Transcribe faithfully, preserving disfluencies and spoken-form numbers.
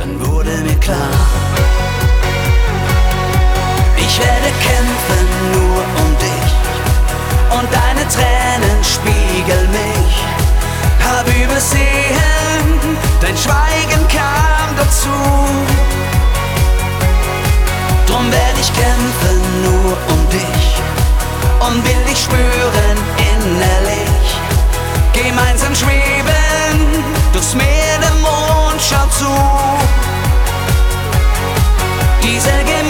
dann wurde mir klar, ich werde kämpfen nur um dich und deine Tränen spiegeln mich. Hab übersehen, dein Schweigen kam dazu. Drum werd ich kämpfen nur um dich und will dich spüren innerlich. Gemeinsam schweben durchs Meer, der Mond schaut zu. Diese